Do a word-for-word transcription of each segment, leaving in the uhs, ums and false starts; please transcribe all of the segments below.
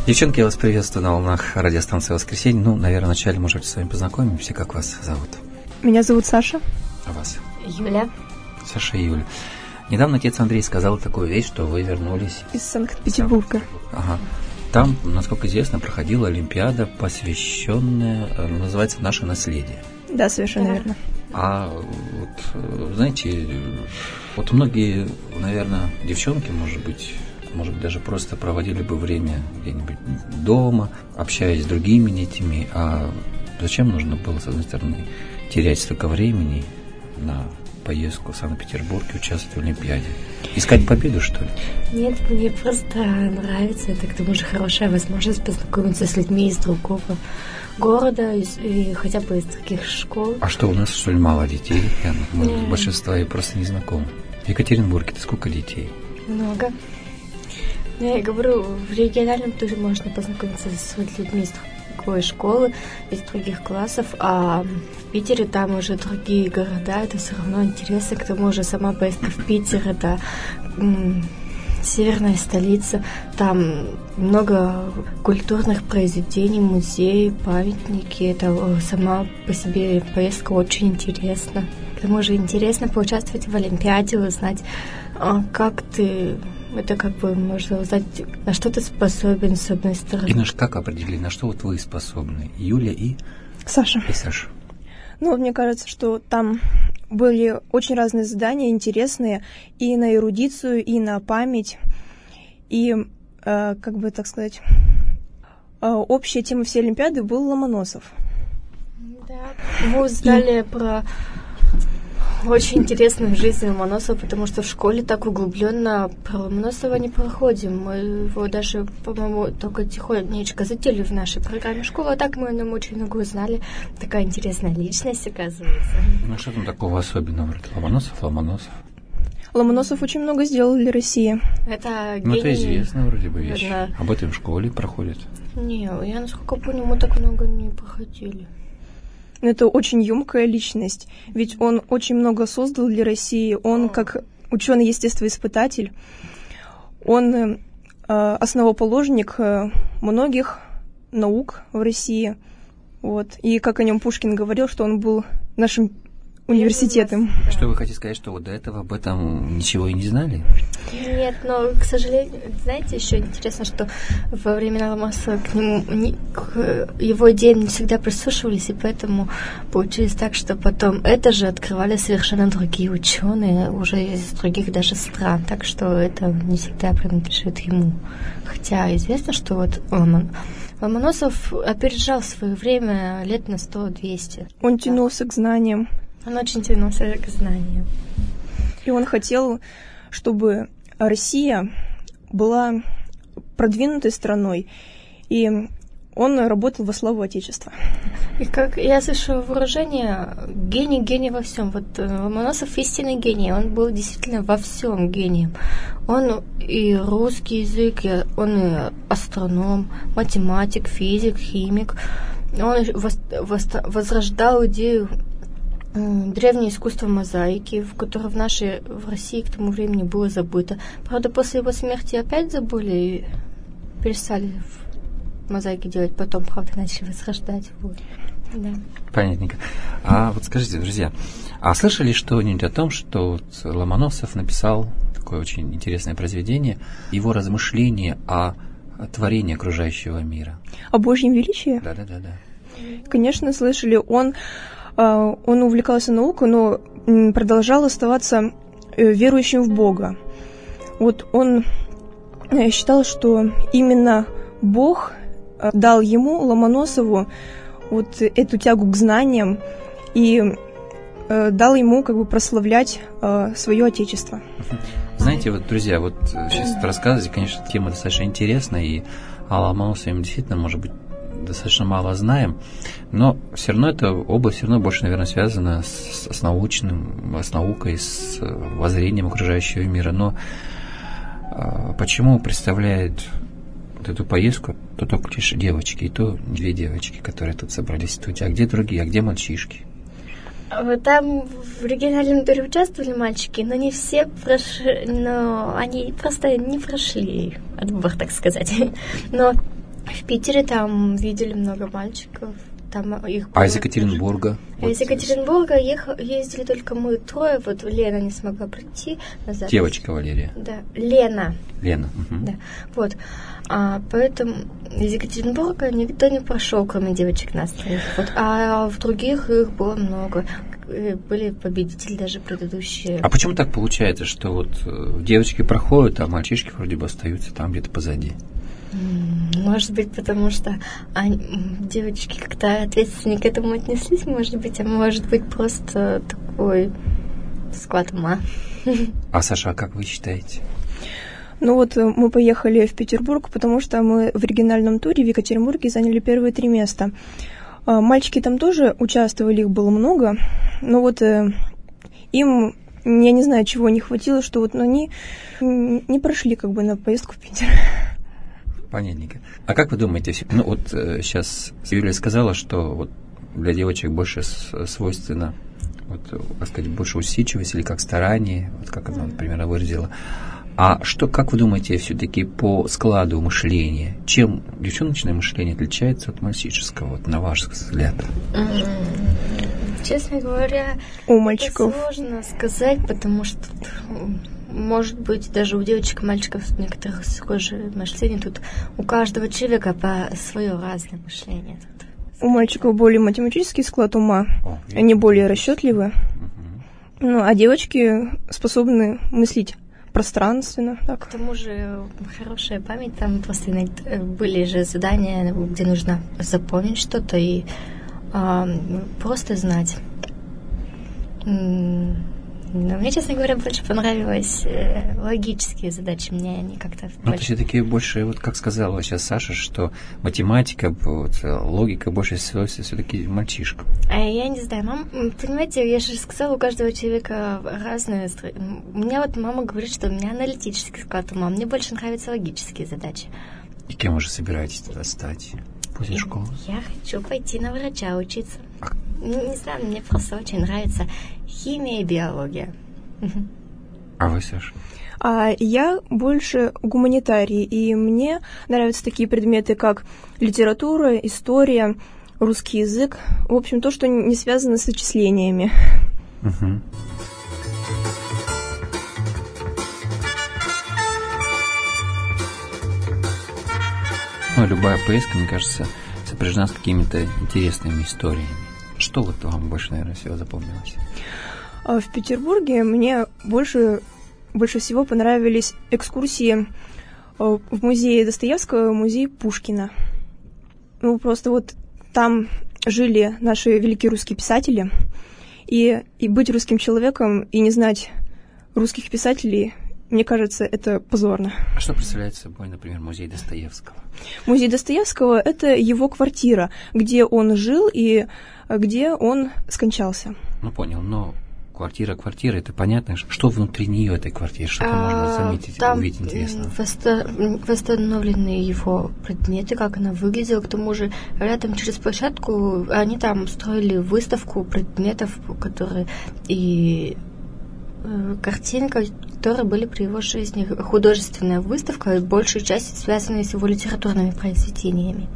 Девчонки, я вас приветствую на волнах радиостанции «Воскресенье». Ну, наверное, вначале, может быть, с вами познакомимся. Как вас зовут? Меня зовут Саша. А вас? Юля. Саша и Юля. Недавно отец Андрей сказал такую вещь, что вы вернулись из Санкт-Петербурга. Ага. Там, насколько известно, проходила Олимпиада, посвященная, называется «Наше наследие». Да, совершенно да. верно. А вот, знаете, вот многие, наверное, девчонки, может быть, может быть, даже просто проводили бы время где-нибудь дома, общаясь с другими детьми. А зачем нужно было, с одной стороны, терять столько времени на поездку в Санкт-Петербург и участвовать в Олимпиаде? Искать победу, что ли? Нет, мне просто нравится. Это, к тому же, хорошая возможность познакомиться с людьми из другого города и, и хотя бы из других школ. А что, у нас, что ли, мало детей? Я, может, yeah. большинство я просто не знакома. В Екатеринбурге-то сколько детей? Много. Я говорю, в региональном тоже можно познакомиться с людьми из другой школы, из других классов, а в Питере там уже другие города, это все равно интересно. К тому же сама поездка в Питер, это м- северная столица, там много культурных произведений, музеи, памятники, это сама по себе поездка очень интересна. К тому же интересно поучаствовать в Олимпиаде, узнать, как ты... Это как бы можно узнать, на что ты способен, с одной стороны. И на как определили, на что вот вы способны? Юля и... Саша. И Саша. Ну, мне кажется, что там были очень разные задания, интересные, и на эрудицию, и на память, и, э, как бы так сказать, э, общая тема всей Олимпиады был Ломоносов. Да, мы узнали и... про... Очень интересно в жизни Ломоносова, потому что в школе так углубленно про Ломоносова не проходим. Мы его даже, по-моему, только тихонечко задели в нашей программе школы, а так мы о нем очень много узнали. Такая интересная личность, оказывается. Ну что там такого особенного? Ломоносов, Ломоносов. Ломоносов очень много сделал для России. Это ну, гений... это известно вроде бы вещь. Да. Об этом в школе проходит. Не, я, насколько помню, мы так много не проходили. Это очень ёмкая личность, ведь он очень много создал для России. Он, как ученый-естествоиспытатель, он э, основоположник э, многих наук в России. Вот. И, как о нем Пушкин говорил, что он был нашим университетом. Что вы хотите сказать, что вот до этого об этом ничего и не знали? Нет, но, к сожалению, знаете, еще интересно, что во времена Ломоносова к нему, не, к его идеям не всегда прислушивались, и поэтому получилось так, что потом это же открывали совершенно другие ученые, уже из других даже стран, так что это не всегда принадлежит ему. Хотя известно, что вот Ломон... Ломоносов опережал свое время лет на сто-двести. Он тянулся к знаниям. Он очень тянулся к знаниям. И он хотел, чтобы Россия была продвинутой страной, и он работал во славу Отечества. И как я слышу выражение, гений, гений во всем. Вот Ломоносов истинный гений, он был действительно во всем гением. Он и русский язык, он и астроном, математик, физик, химик. Он возрождал идею древнее искусство мозаики, в которое в нашей, в России к тому времени было забыто. Правда, после его смерти опять забыли и перестали мозаики делать, потом, правда, начали возрождать. Вот. Да. Понятненько. А вот скажите, друзья, а слышали что-нибудь о том, что вот Ломоносов написал такое очень интересное произведение, его размышления о творении окружающего мира? О Божьем величии? Да-да-да. Конечно, слышали. Он Он увлекался наукой, но продолжал оставаться верующим в Бога. Вот он считал, что именно Бог дал ему, Ломоносову, вот эту тягу к знаниям и дал ему как бы прославлять свое Отечество. Знаете, вот, друзья, вот сейчас рассказываете, конечно, тема достаточно интересная, и о Ломоносове действительно, может быть, достаточно мало знаем, но все равно эта область все равно больше, наверное, связана с, с научным, с наукой, с воззрением окружающего мира. Но а, почему представляет вот эту поездку то только лишь девочки, и то две девочки, которые тут собрались в студии, а где другие, а где мальчишки? Там в региональном туре участвовали мальчики, но не все прошли, но они просто не прошли отбор, так сказать. Но В Питере там видели много мальчиков. Там их а из Екатеринбурга? А из Екатеринбурга ехали, ездили только мы трое. Вот Лена не смогла прийти назад. Девочка Валерия. Да, Лена. Лена. Угу. Да, вот. А, поэтому из Екатеринбурга никто не прошел, кроме девочек нас. Вот. А в других их было много. Были победители даже предыдущие. А почему так получается, что вот девочки проходят, а мальчишки вроде бы остаются там где-то позади? Может быть, потому что они, девочки как-то ответственно к этому отнеслись, может быть, а может быть просто такой склад ума. А Саша, а как вы считаете? Ну вот мы поехали в Петербург, потому что мы в региональном туре в Екатеринбурге заняли первые три места. Мальчики там тоже участвовали, их было много, но вот им, я не знаю, чего не хватило, что вот они не прошли как бы на поездку в Питер. Понятненько. А как вы думаете, ну вот сейчас Юлия сказала, что вот для девочек больше свойственно, вот, так сказать, больше усидчивость или как старание, вот как она, например, выразила. А что, как вы думаете, все-таки по складу мышления, чем девчоночное мышление отличается от мальчишеского, вот, на ваш взгляд? Честно говоря, у мальчиков это сложно сказать, потому что может быть, даже у девочек и мальчиков некоторых схожее мышление. Тут у каждого человека по свое разное мышление. Тут. У мальчиков более математический склад ума, О, они более расчетливы. Угу. Ну, а девочки способны мыслить пространственно. Так. К тому же хорошая память, там просто иногда были же задания, где нужно запомнить что-то и а, просто знать. Но мне, честно говоря, больше понравились э, логические задачи. Мне они как-то... Ну, это все-таки больше, вот как сказала сейчас Саша, что математика, вот, логика больше всего все-таки мальчишка. А я не знаю, мам, понимаете, я же сказала, у каждого человека разные... У меня вот мама говорит, что у меня аналитический склад ума, мне больше нравятся логические задачи. И кем вы же собираетесь тогда стать после школы? Я хочу пойти на врача учиться. А... Не, не знаю, мне просто очень нравится химия и биология. А вы, Саша? А я больше гуманитарий, и мне нравятся такие предметы, как литература, история, русский язык. В общем, то, что не связано с вычислениями. Угу. Ну, любая поездка, мне кажется, сопряжена с какими-то интересными историями. Что вот вам больше, наверное, всего запомнилось? В Петербурге мне больше, больше всего понравились экскурсии в музей Достоевского, в музей Пушкина. Ну, просто вот там жили наши великие русские писатели, и, и быть русским человеком и не знать русских писателей, мне кажется, это позорно. А что представляет собой, например, музей Достоевского? Музей Достоевского – это его квартира, где он жил и где он скончался. Ну, понял, но квартира, квартира, это понятно. Что внутри нее, этой квартиры? Что там а, можно заметить, там увидеть интересного? Восто- восстановлены его предметы, как она выглядела. К тому же рядом через площадку они там строили выставку предметов, которые и э, картинка, которые были при его жизни. Художественная выставка, большую часть связанная с его литературными произведениями.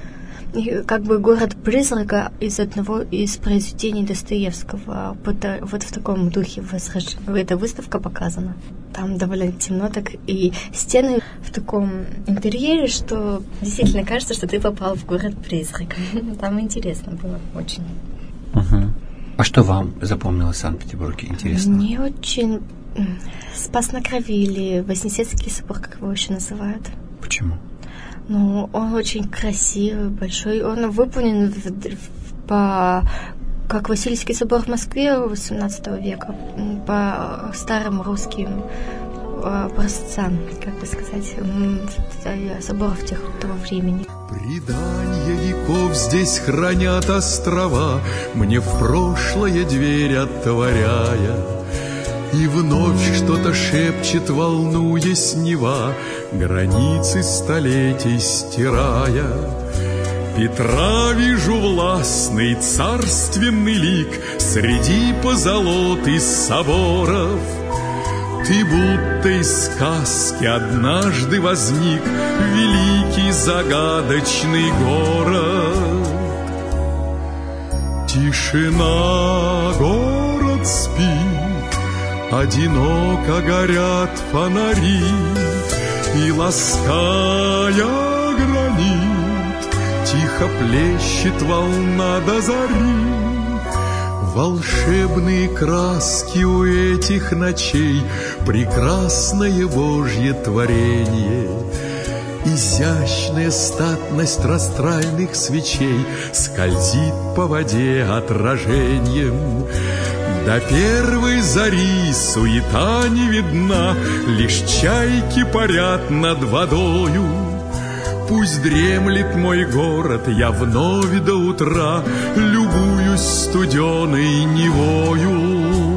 И как бы город призрака из одного из произведений Достоевского. Вот в таком духе эта выставка показана. Там довольно темно так, и стены в таком интерьере, что действительно кажется, что ты попал в город призрак. Там интересно было очень. Uh-huh. А что вам запомнилось в Санкт-Петербурге интересно? Мне очень Спас на Крови или Вознесенский собор, как его еще называют. Почему? Ну, он очень красивый, большой. Он выполнен в, в, по, как Васильевский собор в Москве восемнадцатого века, по старым русским образцам, как бы сказать, соборов тех, того времени. Предания веков здесь хранят острова, мне в прошлое дверь отворяя. И вновь что-то шепчет, волнуясь Нева, границы столетий стирая. Петра вижу властный, царственный лик среди позолоты соборов. Ты будто из сказки однажды возник, великий далекий загадочный город. Тишина, город спит, одиноко горят фонари, и, лаская гранит, тихо плещет волна до зари. Волшебные краски у этих ночей, прекрасное Божье творение. Изящная статность растральных свечей скользит по воде отражением. До первой зари суета не видна, лишь чайки парят над водою. Пусть дремлет мой город, я вновь до утра любуюсь студеной Невою.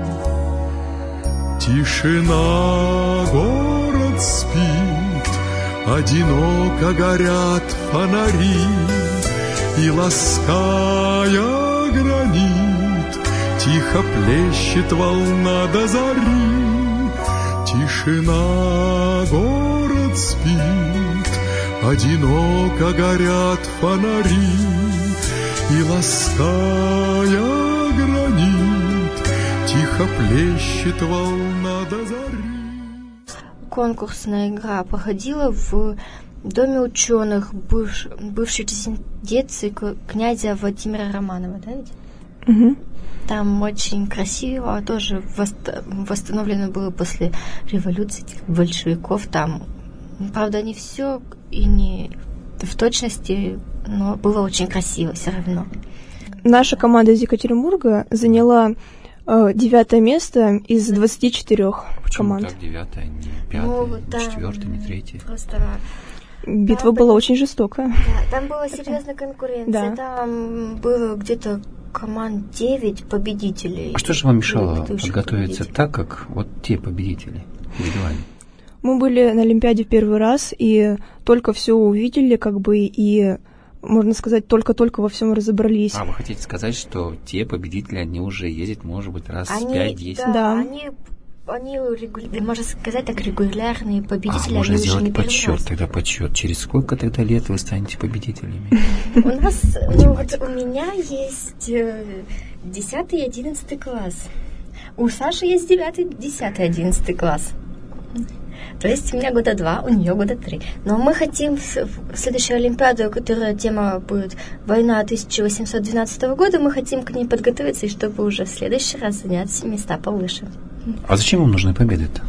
Тишина, город спит, одиноко горят фонари, и, лаская гранит, тихо плещет волна до зари. Тишина, город спит, одиноко горят фонари, и, лаская гранит, тихо плещет волна до зари. Конкурсная игра проходила в Доме ученых бывш, бывшей резиденции князя Владимира Романова, да ведь? Угу. Там очень красиво, тоже восстановлено было после революции большевиков. Там, правда, не все и не в точности, но было очень красиво все равно. Наша команда из Екатеринбурга заняла э, девятое место из двадцати четырёх Почему команд. так девятое, не пятое, Ну, не там четвертое, не третье? Просто... Битва там была были- очень жестокая. Да, там была серьезная конкуренция. Да. Там было где-то команд девять победителей. А что же вам мешало Предыдущих подготовиться победителей. так, как вот те победители индивидуально? Мы были на Олимпиаде в первый раз, и только все увидели, как бы, и, можно сказать, только-только во всем разобрались. А вы хотите сказать, что те победители, они уже ездят, может быть, раз Они, пять-десять? да, Да. они, они регуля- можно сказать так, регулярные А, победители. можно они уже сделать не первый подсчет, раз. тогда подсчет. Через сколько тогда лет вы станете победителями? У нас, ну вот у меня есть десятый и одиннадцатый класс. У Саши есть девятый, десятый, одиннадцатый класс. То есть у меня года два, у нее года три. Но мы хотим в в следующую Олимпиаду, которая тема будет «Война тысяча восемьсот двенадцатого года», мы хотим к ней подготовиться, и чтобы уже в следующий раз занять места повыше. А зачем вам нужны победы-то?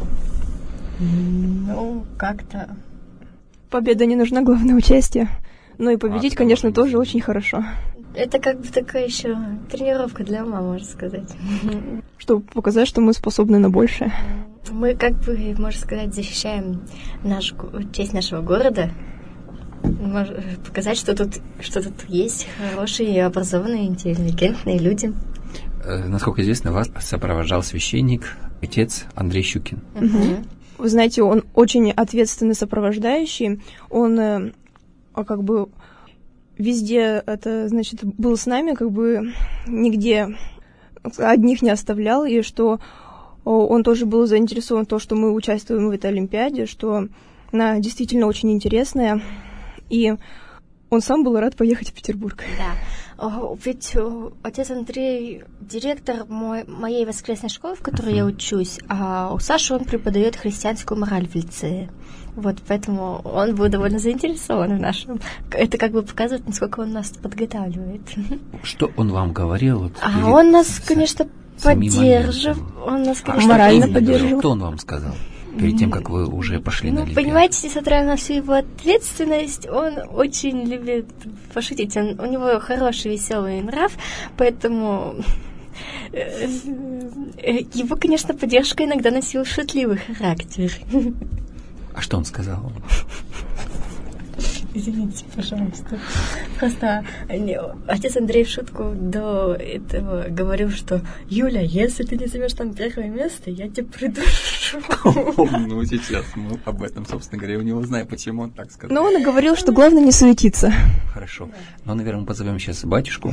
Ну, как-то... Победа не нужна, главное участие. Но и победить, А, конечно, потому что тоже не- очень хорошо. Это как бы такая еще тренировка для ума, можно сказать. Чтобы показать, что мы способны на большее. Мы, как бы, можно сказать, защищаем наш, го- честь нашего города. Мож- Показать, что тут, что тут есть хорошие, образованные, интеллигентные люди. Э, Насколько известно, вас сопровождал священник, отец Андрей Щукин. Мгм. Вы знаете, он очень ответственный сопровождающий. Он э, а как бы везде, это, значит, был с нами, как бы нигде одних не оставлял, и что о, он тоже был заинтересован в том, что мы участвуем в этой Олимпиаде, что она действительно очень интересная, и он сам был рад поехать в Петербург. Да. О, Ведь о, отец Андрей директор мой, моей воскресной школы, в которой я учусь, а у Саши он преподает христианскую мораль в лицее. Вот поэтому он был довольно заинтересован в нашем. Это как бы показывает, насколько он нас подготавливает. Что он вам говорил? Вот, А перед он нас, с- конечно, самим поддерживал. моментом? Он нас, А конечно, что морально именно говорил? поддерживал. Что он вам сказал перед тем, как вы уже пошли на Ну, Олимпиаду? понимаете, несмотря на всю его ответственность, он очень любит пошутить. Он, у него хороший, веселый нрав, поэтому э, э, его, конечно, поддержка иногда носила шутливый характер. А что он сказал? Извините, пожалуйста. Просто не, отец Андрей в шутку до этого говорил, что «Юля, если ты не займешь там первое место, я тебя придушу». Ну, сейчас мы об этом, собственно говоря, у него знаем, почему он так сказал. Но он и говорил, что главное не суетиться. Хорошо. Ну, наверное, мы позовем сейчас батюшку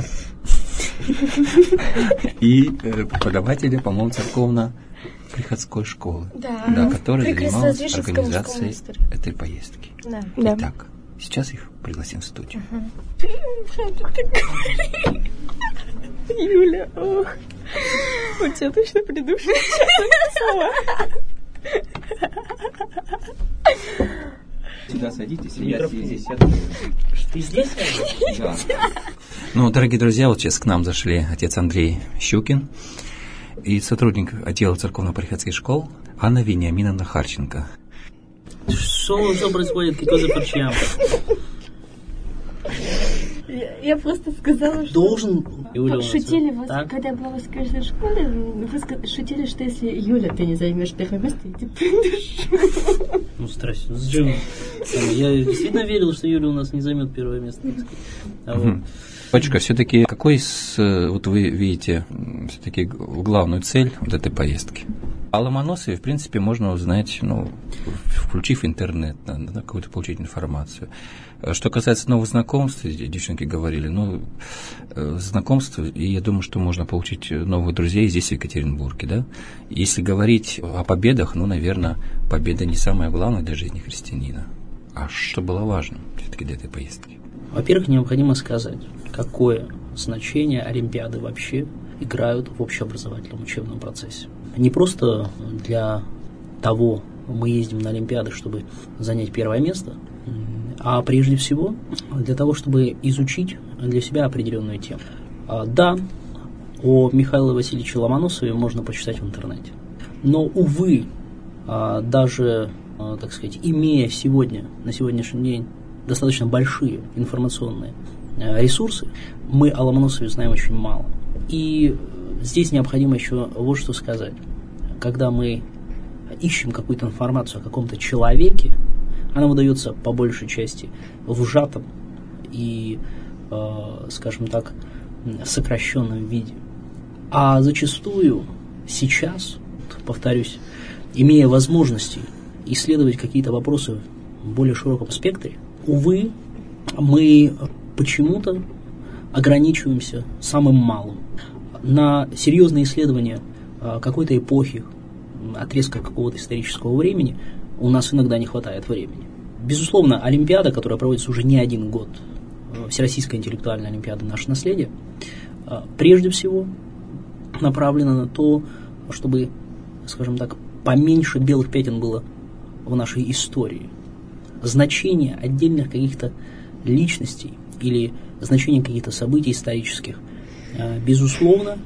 и э, преподавателя, по-моему, церковно-приходской школы, Да. да, который При занимался Крестовоздвиженском организацией мужском монастыре. этой поездки. Да. Да. Итак, Сейчас их пригласим в студию. Юля, ох, у тебя точно придушили слова. Сюда садитесь, я здесь сяду. Ты здесь? Да. Ну, дорогие друзья, вот сейчас к нам зашли отец Андрей Щукин и сотрудник отдела церковно-приходских школ Анна Вениаминовна Харченко. Что, что происходит? Какой за парчам? Я, я просто сказала, что... Должен... Юля, шутили, вас, так? когда я была в воскресной школе, вы ска- шутили, что если, Юля, ты не займешь первое место, я тебя придушу. Ну, здрасте, с Джимом. Я действительно верил, что Юля у нас не займет первое место. А вот. Батюшка, все-таки какой с, вот вы видите все-таки главную цель вот этой поездки? О Ломоносове, в принципе, можно узнать, ну, включив интернет, надо какую-то получить информацию. Что касается новых знакомств, девчонки говорили, ну, знакомств, и я думаю, что можно получить новых друзей здесь, в Екатеринбурге, да? Если говорить о победах, ну, наверное, победа не самое главное для жизни христианина. А что было важно все-таки для этой поездки? Во-первых, необходимо сказать, какое значение Олимпиады вообще играют в общеобразовательном учебном процессе. Не просто для того, мы ездим на Олимпиады, чтобы занять первое место, а прежде всего для того, чтобы изучить для себя определенную тему. Да, о Михаиле Васильевиче Ломоносове можно почитать в интернете. Но, увы, даже, так сказать, имея сегодня, на сегодняшний день, достаточно большие информационные ресурсы, мы о Ломоносове знаем очень мало. И здесь необходимо еще вот что сказать. Когда мы ищем какую-то информацию о каком-то человеке, она выдается по большей части в сжатом и, э, скажем так, сокращенном виде. А зачастую сейчас, повторюсь, имея возможности исследовать какие-то вопросы в более широком спектре, увы, мы почему-то ограничиваемся самым малым. На серьезные исследования какой-то эпохи, отрезка какого-то исторического времени у нас иногда не хватает времени. Безусловно, Олимпиада, которая проводится уже не один год, Всероссийская интеллектуальная Олимпиада «Наше наследие», прежде всего направлена на то, чтобы, скажем так, поменьше белых пятен было в нашей истории. Значение отдельных каких-то личностей или значение каких-то событий исторических, безусловно,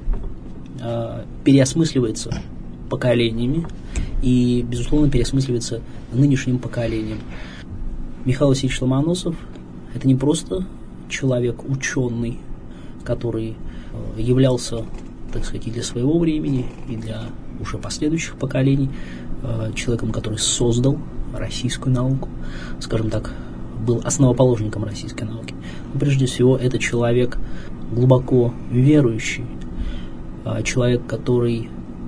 переосмысливается поколениями и, безусловно, переосмысливается нынешним поколением. Михаил Васильевич Ломоносов – это не просто человек ученый, который являлся, так сказать, и для своего времени, и для уже последующих поколений, человеком, который создал российскую науку, скажем так, был основоположником российской науки. Но прежде всего, это человек глубоко верующий, человек, который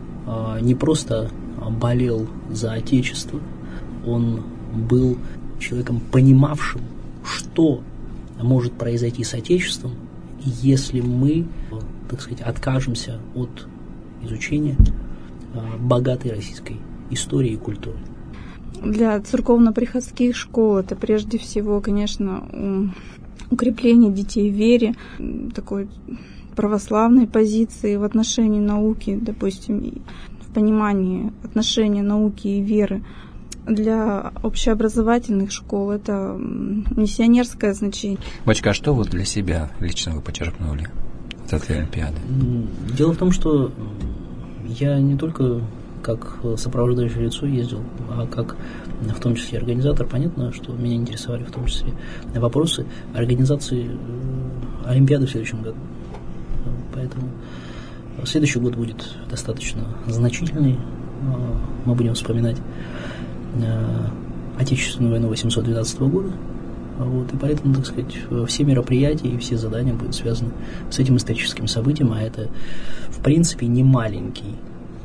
не просто болел за Отечество, он был человеком, понимавшим, что может произойти с Отечеством, если мы, так сказать, откажемся от изучения богатой российской истории и культуры. Для церковно-приходских школ это прежде всего, конечно, укрепление детей в вере, такой православной позиции в отношении науки, допустим, в понимании отношения науки и веры. Для общеобразовательных школ это миссионерское значение. Бачка, а что вот для себя лично вы почерпнули от этой Олимпиады? Дело в том, что я не только как сопровождающее лицо ездил, а как в том числе организатор. Понятно, что меня интересовали в том числе вопросы организации Олимпиады в следующем году. Поэтому следующий год будет достаточно значительный. Мы будем вспоминать Отечественную войну восемьсот двенадцатого года. Вот, и поэтому, так сказать, все мероприятия и все задания будут связаны с этим историческим событием, а это, в принципе, не маленький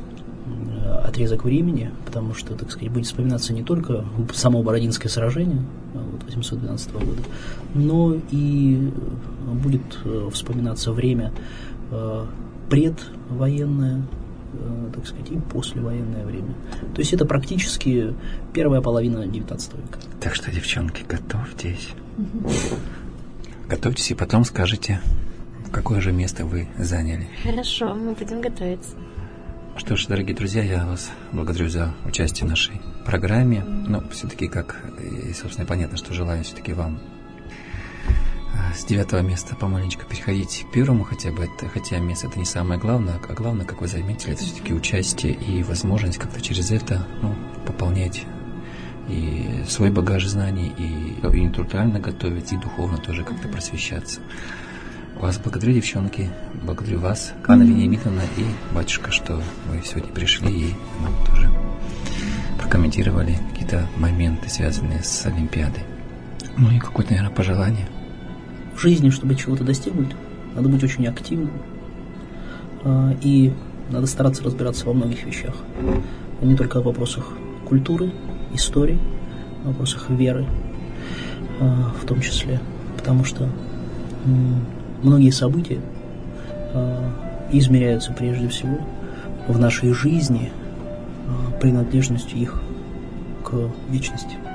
отрезок времени, потому что, так сказать, будет вспоминаться не только само Бородинское сражение вот, восемьсот двенадцатого года, но и будет вспоминаться время э, предвоенное, э, так сказать, и послевоенное время. То есть это практически первая половина девятнадцатого века. Так что, девчонки, готовьтесь. Угу. Готовьтесь и потом скажете, какое же место вы заняли. Хорошо, мы будем готовиться. Что ж, дорогие друзья, я вас благодарю за участие в нашей программе. Но все-таки, как и, собственно, понятно, что желаю все-таки вам с девятого места помаленечку переходить к первому хотя бы. Это, хотя место это не самое главное, а главное, как вы заметили, это все-таки участие и возможность как-то через это, ну, пополнять и свой багаж знаний, и, и интеллектуально готовить, и духовно тоже как-то просвещаться. Вас благодарю, девчонки, благодарю вас, Анна mm-hmm. Вениаминовна и батюшка, что вы сегодня пришли и нам тоже прокомментировали какие-то моменты, связанные с Олимпиадой. Ну и какое-то, наверное, пожелание. В жизни, чтобы чего-то достигнуть, надо быть очень активным, и надо стараться разбираться во многих вещах. Не только в вопросах культуры, истории, в вопросах веры в том числе, потому что многие события измеряются прежде всего в нашей жизни принадлежностью их к вечности.